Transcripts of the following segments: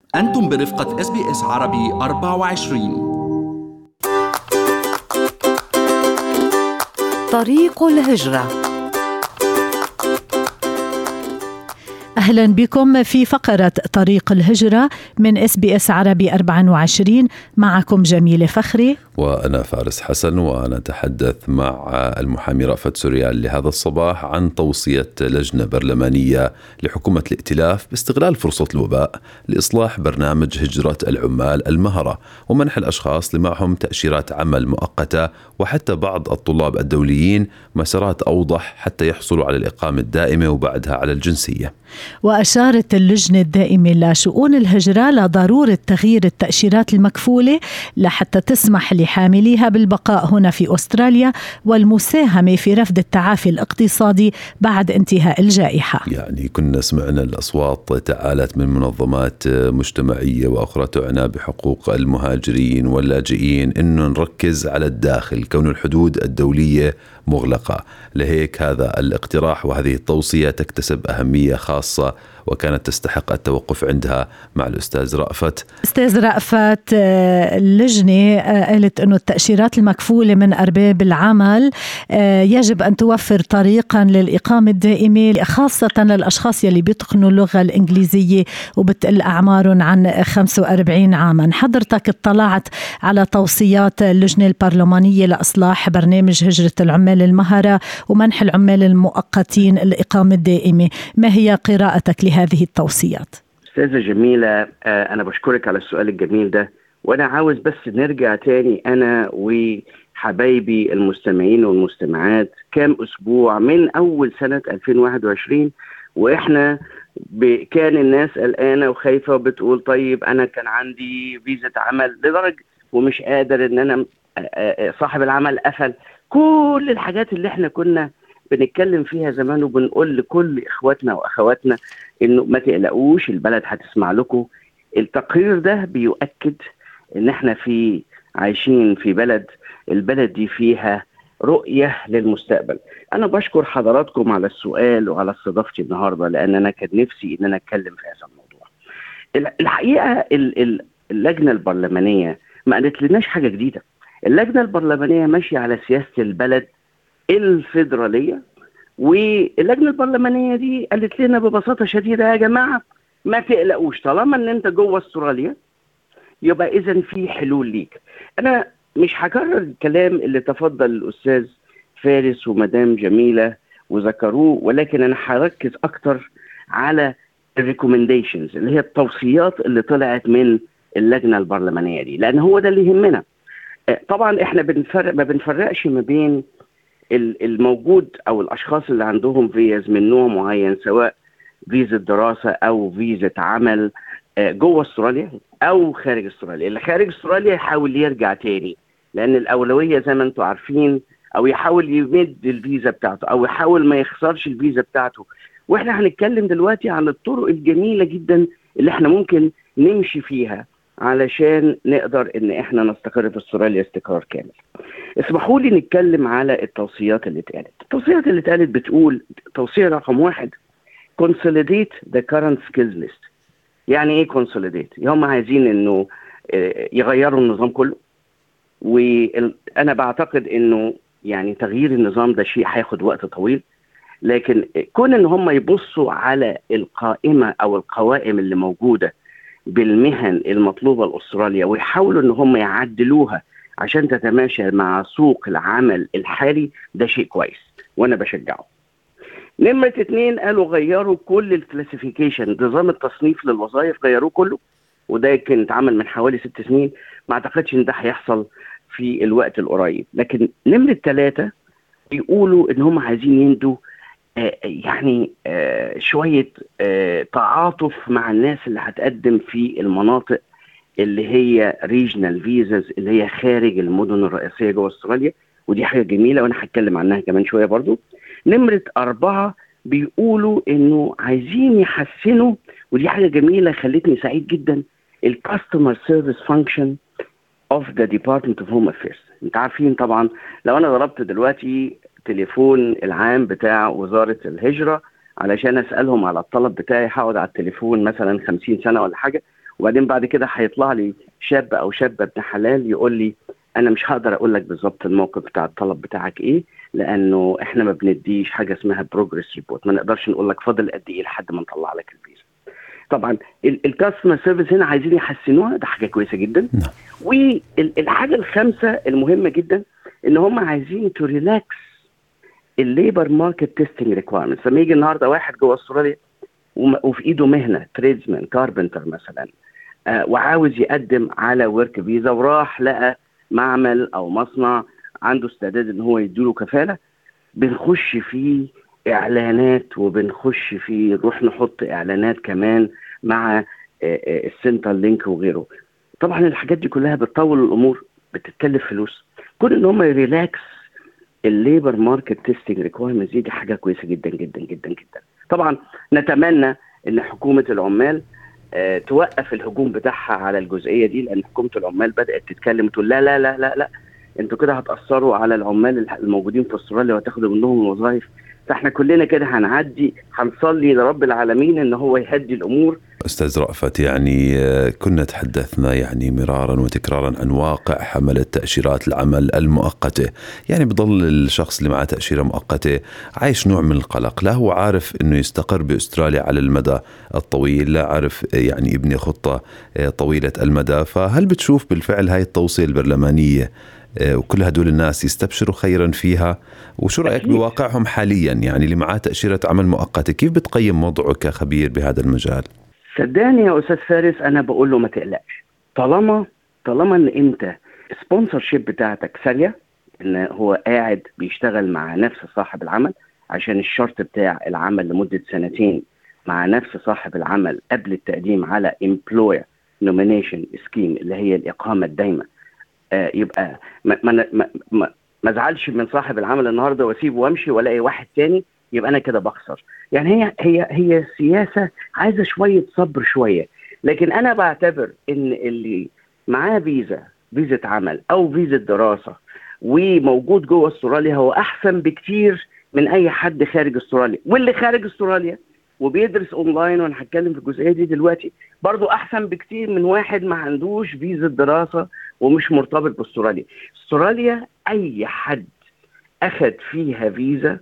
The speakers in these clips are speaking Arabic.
أنتم برفقة SBS عربي 24. طريق الهجرة. أهلا بكم في فقرة طريق الهجرة من SBS عربي 24. معكم جميلة فخري وأنا فارس حسن، وأنا أتحدث مع المحامي رأفت سوريال لهذا الصباح عن توصية لجنة برلمانية لحكومة الائتلاف باستغلال فرصة الوباء لإصلاح برنامج هجرة العمال المهرة ومنح الأشخاص اللي معهم تأشيرات عمل مؤقتة وحتى بعض الطلاب الدوليين مسارات أوضح حتى يحصلوا على الإقامة الدائمة وبعدها على الجنسية. وأشارت اللجنة الدائمة لشؤون الهجرة لضرورة تغيير التأشيرات المكفولة لحتى تسمح لحامليها بالبقاء هنا في أستراليا والمساهمة في رفض التعافي الاقتصادي بعد انتهاء الجائحة. يعني كنا سمعنا الأصوات تعالت من منظمات مجتمعية وأخرى تعنى بحقوق المهاجرين واللاجئين إنه نركز على الداخل كون الحدود الدولية مغلقة. لهيك هذا الاقتراح وهذه التوصية تكتسب أهمية خاصة وكانت تستحق التوقف عندها مع الأستاذ رأفت. أستاذ رأفت، اللجنة قالت أنه التأشيرات المكفولة من أرباب العمل يجب أن توفر طريقا للإقامة الدائمة خاصة للأشخاص يلي بيتقنوا اللغة الإنجليزية وبتقل أعمارهم عن 45 عاما. حضرتك اطلعت على توصيات اللجنة البرلمانية لإصلاح برنامج هجرة العمال المهرة ومنح العمال المؤقتين الإقامة الدائمة، ما هي قراءتك لهذه التوصيات؟ أستاذة جميلة، أنا بشكرك على السؤال الجميل ده، وأنا عاوز بس نرجع تاني أنا وحبايبي المستمعين والمستمعات كام أسبوع من أول سنة 2021 وإحنا كان الناس قلقانة وخايفة وبتقول طيب أنا كان عندي فيزا عمل لدرجة ومش قادر إن أنا صاحب العمل قفل. كل الحاجات اللي إحنا كنا بنتكلم فيها زمان وبنقول لكل إخواتنا وأخواتنا إنه ما تقلقوش، البلد هتسمع لكم. التقرير ده بيؤكد إن إحنا عايشين في البلد دي فيها رؤية للمستقبل. أنا بشكر حضراتكم على السؤال وعلى استضافتي النهاردة، لأن أنا كان نفسي إن أنا أتكلم في هذا الموضوع. الحقيقة اللجنة البرلمانية ما قالت لناش حاجة جديدة. اللجنة البرلمانية ماشية على سياسة البلد الفيدرالية، واللجنة البرلمانية دي قالت لنا ببساطة شديدة يا جماعة ما تقلقوش، طالما ان انت جوه استراليا يبقى اذا في حلول ليك. انا مش هكرر الكلام اللي تفضل الاستاذ فارس ومدام جميلة وذكروه، ولكن انا هركز اكتر على الريكومنديشنز اللي هي التوصيات اللي طلعت من اللجنة البرلمانية دي، لان هو ده اللي يهمنا. طبعا احنا ما بنفرقش ما بين الموجود او الاشخاص اللي عندهم فيز من نوع معين، سواء فيزا دراسة او فيزا عمل جوه استراليا او خارج استراليا. اللي خارج استراليا يحاول يرجع تاني، لان الاولوية زي ما انتم عارفين، او يحاول يمد الفيزا بتاعته او يحاول ما يخسرش الفيزا بتاعته. واحنا هنتكلم دلوقتي عن الطرق الجميلة جدا اللي احنا ممكن نمشي فيها علشان نقدر ان احنا نستقر في استراليا استقرار كامل. اسمحوا لي نتكلم على التوصيات اللي اتقالت. التوصيات اللي اتقالت بتقول توصية رقم 1: consolidate the current skills list. يعني ايه consolidate؟ هم عايزين انه يغيروا النظام كله، وانا بعتقد انه يعني تغيير النظام ده شيء هياخد وقت طويل، لكن كون ان هم يبصوا على القائمة او القوائم اللي موجودة بالمهن المطلوبة لأستراليا ويحاولوا ان هم يعدلوها عشان تتماشى مع سوق العمل الحالي، ده شيء كويس وانا بشجعه. نمرة 2 قالوا غيروا كل الكلاسيفيكيشن، نظام التصنيف للوظائف غيروه كله، وده كان اتعمل من حوالي 6 سنين. ما اعتقدش ان ده هيحصل في الوقت القريب. لكن نمرة 3 بيقولوا ان هم عايزين يندوا شوية تعاطف مع الناس اللي هتقدم في المناطق اللي هي ريجنال فيزاز، اللي هي خارج المدن الرئيسية جوه استراليا، ودي حاجة جميلة وانا هتكلم عنها كمان شوية برضو. نمرة 4 بيقولوا انه عايزين يحسنوا، ودي حاجة جميلة خلتني سعيد جدا، الكاستمر سيرفيس فانكشن of the Department of Home Affairs. انت عارفين طبعا لو انا ضربت دلوقتي تليفون العام بتاع وزارة الهجرة علشان اسألهم على الطلب بتاعي، هقعد على التليفون مثلا 50 سنة ولا حاجة، وبعدين بعد كده هيطلع لي شاب او شابه ابن حلال يقول لي انا مش هقدر اقول لك بالظبط الموقف بتاع الطلب بتاعك ايه، لانه احنا ما بنديش حاجه اسمها بروجرس ريبورت، ما نقدرش نقول لك فاضل قد ايه لحد ما نطلع لك الفيزا. طبعا الكاستمر سيرفيس هنا عايزين يحسنوها، ده حاجه كويسه جدا. والحاجه الخامسه المهمه جدا ان هم عايزين تو ريلاكس الليبر ماركت تيستنج ريكوايرمنتس. لما يجي النهارده واحد جوه استراليا وفي ايده مهنه تريدزمان كاربنتر مثلا، وعاوز يقدم على ورك فيزا، وراح لقى معمل او مصنع عنده استعداد ان هو يديله كفاله، بنخش فيه اعلانات وبنخش فيه نروح نحط اعلانات كمان مع السنتر لينك وغيره. طبعا الحاجات دي كلها بتطول الامور، بتتكلف فلوس. كون ان هم ريلاكس الليبر ماركت تيستنج ريكوايرمنتس دي حاجه كويسه جدا جدا جدا جدا. طبعا نتمنى ان حكومه العمال توقف الهجوم بتاعها على الجزئيه دي، لان حكومه العمال بدات تتكلم تقول لا لا لا لا لا انتوا كده هتاثروا على العمال الموجودين في استراليا وهتاخدوا منهم الوظائف. فاحنا كلنا كده هنعدي، هنصلي لرب العالمين ان هو يهدي الامور. أستاذ رأفت، يعني كنا تحدثنا يعني مرارا وتكرارا عن واقع حملة تأشيرات العمل المؤقتة. يعني بضل الشخص اللي معه تأشيرة مؤقتة عايش نوع من القلق، لا هو عارف أنه يستقر بأستراليا على المدى الطويل، لا عارف يعني يبني خطة طويلة المدى. فهل بتشوف بالفعل هاي التوصية البرلمانية وكل هدول الناس يستبشروا خيرا فيها؟ وشو رأيك بواقعهم حاليا، يعني اللي معاه تأشيرة عمل مؤقتة، كيف بتقيم وضعه كخبير بهذا المجال؟ صدقني يا أستاذ فارس، أنا بقول له ما تقلقش، طالما إن أنت سبونسرشيب بتاعتك سارية، إن هو قاعد بيشتغل مع نفس صاحب العمل، عشان الشرط بتاع العمل لمدة 2 مع نفس صاحب العمل قبل التقديم على Employer Nomination Scheme اللي هي الإقامة الدايمة. يبقى ما ازعلش من صاحب العمل النهارده واسيبه وامشي والاقي واحد تاني، يبقى انا كده بخسر. يعني هي سياسه عايزه شويه صبر شويه. لكن انا بعتبر ان اللي معاه فيزا عمل او فيزا دراسه وموجود جوه استراليا هو احسن بكتير من اي حد خارج استراليا، واللي خارج استراليا وبيدرس اونلاين، وانا هتكلم في الجزئيه دي دلوقتي، برضو احسن بكتير من واحد ما عندوش فيزا دراسه ومش مرتبط باستراليا. استراليا اي حد اخد فيها فيزا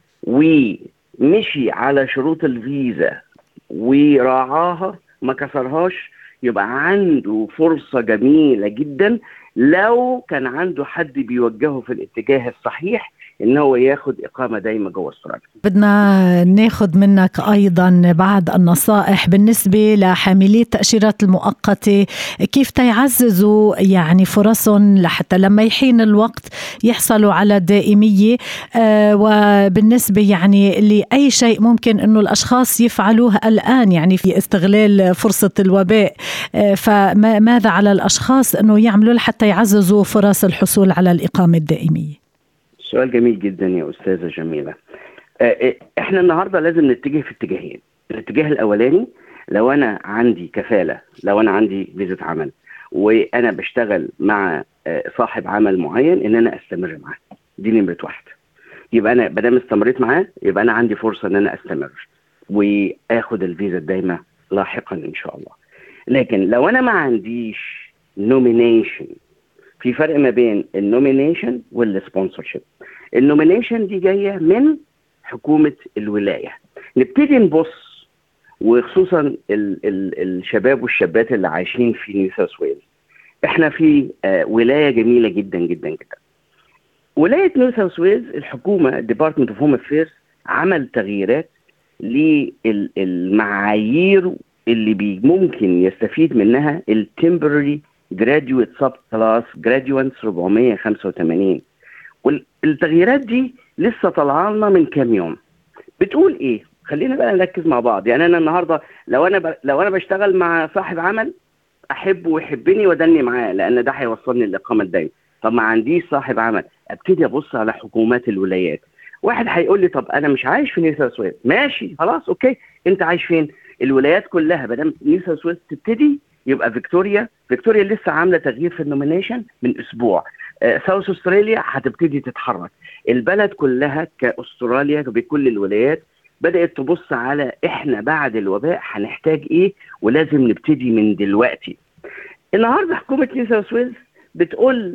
ومشي على شروط الفيزا وراعاها ما كسرهاش، يبقى عنده فرصة جميلة جدا لو كان عنده حد بيوجهه في الاتجاه الصحيح إن هو ياخد إقامة دايمة جوه استراليا. بدنا ناخد منك أيضا بعض النصائح بالنسبة لحاملي التأشيرات المؤقتة، كيف تيعززوا يعني فرصهم لحتى لما يحين الوقت يحصلوا على دائمية، وبالنسبة يعني لأي شيء ممكن أنه الأشخاص يفعلوه الآن يعني في استغلال فرصة الوباء، فماذا على الأشخاص أنه يعملوا حتى يعززوا فرص الحصول على الإقامة الدائمية؟ سؤال جميل جدا يا أستاذة جميلة. احنا النهاردة لازم نتجه في اتجاهين. الاتجاه الأولاني، لو أنا عندي كفالة، لو أنا عندي فيزا عمل وأنا بشتغل مع صاحب عمل معين، إن أنا أستمر معاه، دي نمرة 1. يبقى أنا بدام استمريت معاه يبقى أنا عندي فرصة إن أنا أستمر وآخد الفيزا الدايمة لاحقا إن شاء الله. لكن لو أنا ما عنديش نومينيشن، في فرق ما بين النومينيشن والسبونسرشيب. النومينيشن دي جاية من حكومة الولاية. نبتدي نبص، وخصوصا الشباب والشابات اللي عايشين في نيو ساوث ويلز. احنا في ولاية جميلة جدا جدا جدا. ولاية نيو ساوث ويلز الحكومة ديبارتمنت اوف هوم افيرز عمل تغييرات للمعايير اللي ممكن يستفيد منها التمبرري جراديويت سب كلاس جراديوانتس 485. والتغييرات دي لسه طالعه لنا من كام يوم. بتقول ايه؟ خلينا بقى نركز مع بعض. يعني انا النهارده لو انا بشتغل مع صاحب عمل احبه ويحبني ودني معاه، لان ده هيوصلني للاقامه الدائمه. طب ما عنديش صاحب عمل، ابتدي ابص على حكومات الولايات. واحد هيقول لي طب انا مش عايش في نيو ساوث ويلز. ماشي خلاص اوكي، انت عايش فين؟ الولايات كلها. بدل نيو ساوث ويلز تبتدي، يبقى فيكتوريا لسه عامله تغيير في النومينيشن من اسبوع. ساوث استراليا هتبتدي تتحرك. البلد كلها كاستراليا بكل الولايات بدأت تبص على احنا بعد الوباء هنحتاج ايه ولازم نبتدي من دلوقتي. النهارده حكومة نيو ساوث ويلز بتقول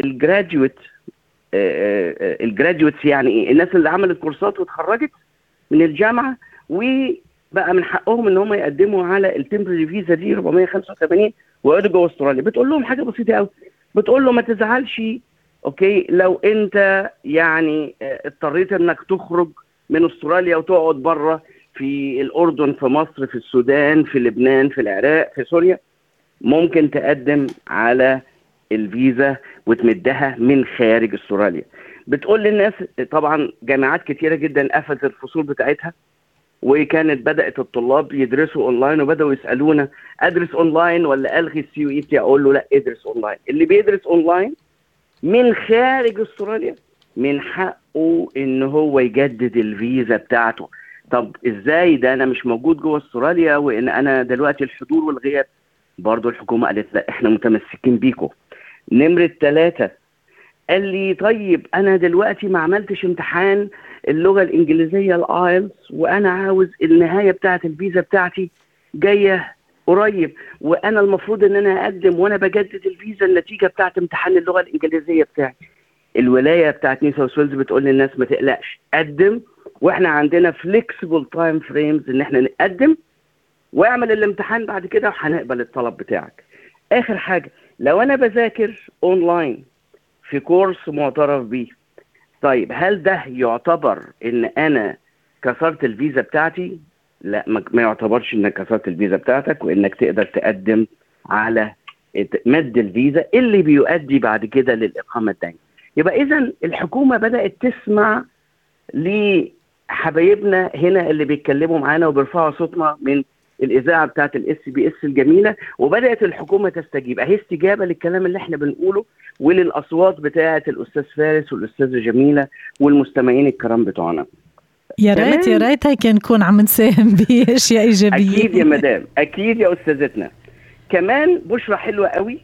الجراديويتس يعني ايه؟ الناس اللي عملت كورسات واتخرجت من الجامعة وبقى من حقهم ان هم يقدموا على التمبرري فيزا دي 485 ويقعدوا جوه استراليا. بتقول لهم حاجة بسيطة قوي، بتقول له ما تزعلش اوكي لو انت يعني اضطريت انك تخرج من استراليا وتقعد بره في الاردن، في مصر، في السودان، في لبنان، في العراق، في سوريا، ممكن تقدم على الفيزا وتمدها من خارج استراليا. بتقول للناس طبعا جامعات كتيرة جدا قفلت الفصول بتاعتها، وكانت بدأت الطلاب يدرسوا اونلاين، وبدأوا يسألونا ادرس اونلاين ولا الغي CUET؟ اقول له لا، ادرس اونلاين. اللي بيدرس اونلاين من خارج استراليا من حقه ان هو يجدد الفيزا بتاعته. طب ازاي ده انا مش موجود جوه استراليا وان انا دلوقتي الحضور والغياب؟ برضو الحكومة قالت لا، احنا متمسكين بيكم. نمرة 3 قال لي طيب انا دلوقتي ما عملتش امتحان اللغة الانجليزية الايلتس، وانا عاوز النهاية بتاعت الفيزا بتاعتي جاية قريب، وانا المفروض ان انا اقدم وانا بجدد الفيزا النتيجة بتاعت امتحان اللغة الانجليزية بتاعي. الولاية بتاعت نيو ساوث ويلز بتقول للناس ما تقلقش، قدم، واحنا عندنا فليكسبل تايم فريمز ان احنا نقدم واعمل الامتحان بعد كده وهنقبل الطلب بتاعك. اخر حاجة، لو انا بذاكر اونلاين في كورس معترف بيه، طيب هل ده يعتبر ان انا كسرت الفيزا بتاعتي؟ لا، ما يعتبرش انك كسرت الفيزا بتاعتك، وانك تقدر تقدم على مد الفيزا اللي بيؤدي بعد كده للإقامة الدائمة. يبقى اذا الحكومة بدأت تسمع لحبايبنا هنا اللي بيتكلموا معانا وبيرفعوا صوتنا من الإذاعة بتاعت الSBS الجميلة، وبدأت الحكومة تستجيب. اهي استجابة للكلام اللي احنا بنقوله وللأصوات بتاعت الأستاذ فارس والأستاذة جميلة والمستمعين الكرام بتوعنا. يا ريت هيك نكون عم نساهم بأشياء إيجابية. أكيد يا مدام، أكيد يا أستاذتنا. كمان بشرة حلوة قوي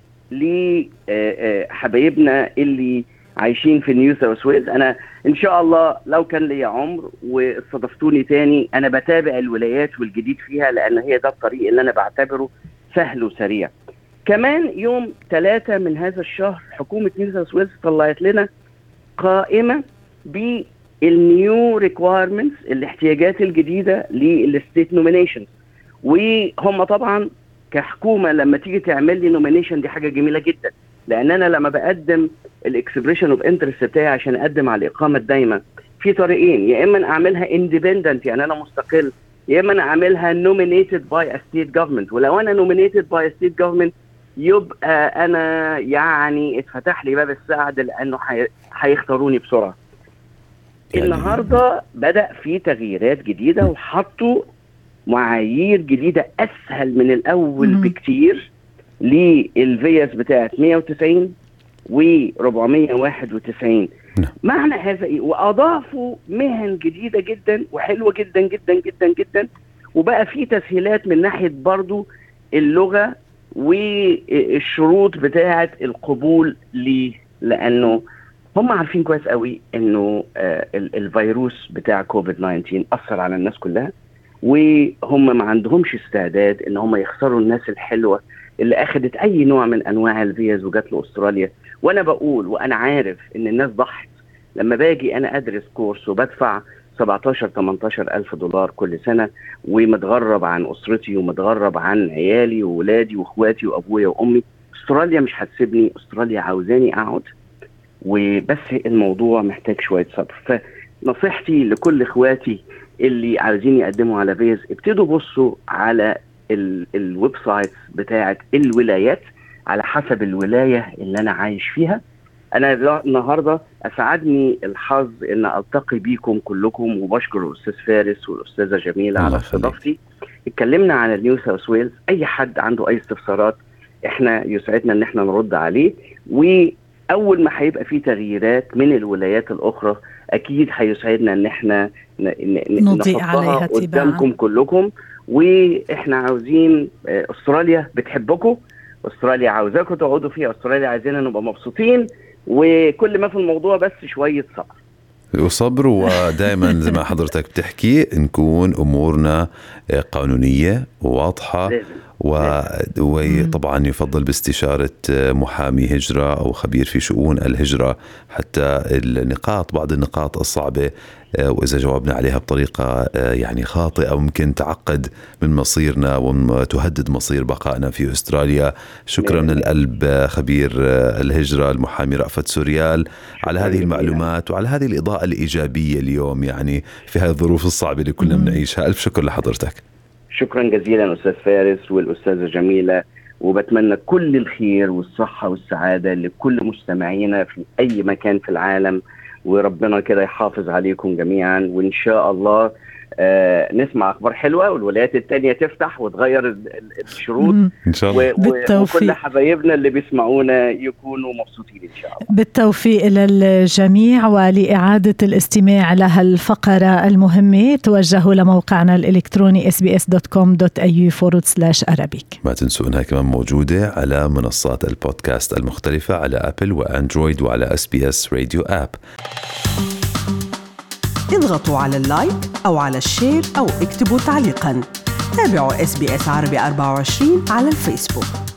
لحبايبنا اللي عايشين في نيو ساوث ويلز. أنا إن شاء الله لو كان لي عمر واستضفتوني تاني، أنا بتابع الولايات والجديد فيها، لأن هي ده الطريق اللي أنا بعتبره سهل وسريع. كمان يوم 3 من هذا الشهر حكومة نيو ساوث ويلز طلعت لنا قائمة بالنيو ريكوايرمنتس، الاحتياجات الجديدة للستيت نومينيشنز. وهم طبعا كحكومة لما تيجي تعمل لي نومينيشن دي حاجة جميلة جدا، لأن أنا لما بقدم الاكسبريشن اوف انترست بتاعي عشان أقدم على الإقامة الدايمة في طريقين، يا إما أعملها اندبندنت يعني أنا مستقل، يا إما أعملها نومينيتد باي ستيت جوفمنت. ولو أنا نومينيتد باي ستيت جوفمنت يبقى أنا يعني اتفتح لي باب السعد، لأنه هيختاروني بسرعة. النهاردة بدأ في تغييرات جديدة وحطوا معايير جديدة أسهل من الأول بكتير للفيز بتاعت 190 و491. معنى هذا إيه؟ وأضافوا مهن جديدة جدا وحلوة جدا جدا جدا جدا، وبقى في تسهيلات من ناحية برضو اللغة والشروط بتاعت القبول ليه، لأنه هم عارفين كويس قوي انه الفيروس بتاع كوفيد 19 اثر على الناس كلها، وهم ما عندهمش استعداد ان هم يخسروا الناس الحلوة اللي اخدت اي نوع من انواع الفيز وجات له استراليا. وانا بقول وانا عارف ان الناس ضحت. لما باجي انا ادرس كورس وبدفع 17-18 ألف دولار كل سنة، ومتغرب عن أسرتي ومتغرب عن عيالي وولادي واخواتي وأبويا وأمي، استراليا مش هتسيبني، استراليا عاوزاني أقعد، وبس الموضوع محتاج شوية صبر. فنصيحتي لكل اخواتي اللي عايزين يقدموا على فيز، ابتدوا بصوا على الويب سايت بتاعت الولايات على حسب الولاية اللي انا عايش فيها. انا النهاردة اسعدني الحظ ان التقي بيكم كلكم، وبشكر الاستاذ فارس والاستاذة جميلة على استضافتي. اتكلمنا عن النيو ساوث ويلز، اي حد عنده اي استفسارات احنا يسعدنا ان احنا نرد عليه، واول ما هيبقى في تغييرات من الولايات الاخرى اكيد هيسعدنا ان احنا نضيء عليها قدامكم كلكم. واحنا عاوزين استراليا بتحبكم، استراليا عاوزاكم تقعدوا فيها، استراليا عايزيننا نبقى مبسوطين، وكل ما في الموضوع بس شوية صبر. وصبر، ودائما زي ما حضرتك بتحكي نكون أمورنا قانونية وواضحة، وطبعا يفضل باستشارة محامي هجرة أو خبير في شؤون الهجرة حتى بعض النقاط الصعبة، وإذا جاوبنا عليها بطريقة يعني خاطئة ممكن تعقد من مصيرنا وتهدد مصير بقائنا في أستراليا. شكرا من القلب خبير الهجرة المحامي رأفت سوريال على هذه المعلومات وعلى هذه الإضاءة الإيجابية اليوم يعني في هذه الظروف الصعبة اللي كلنا بنعيشها. ألف شكر لحضرتك. شكرا جزيلا أستاذ فارس والأستاذة جميلة، وبتمنى كل الخير والصحة والسعادة لكل مستمعينا في أي مكان في العالم، وربنا كده يحافظ عليكم جميعا، وإن شاء الله نسمع أخبار حلوة والولايات التانية تفتح وتغير الشروط إن شاء الله. وكل حبايبنا اللي بيسمعونا يكونوا مبسوطين إن شاء الله. بالتوفيق للجميع. ولإعادة الاستماع لها الفقرة المهمة توجهوا لموقعنا الإلكتروني sbs.com.au/Arabic. ما تنسوا أنها كمان موجودة على منصات البودكاست المختلفة على أبل وأندرويد وعلى SBS راديو آب. اضغطوا على اللايك أو على الشير أو اكتبوا تعليقاً. تابعوا SBS عربي 24 على الفيسبوك.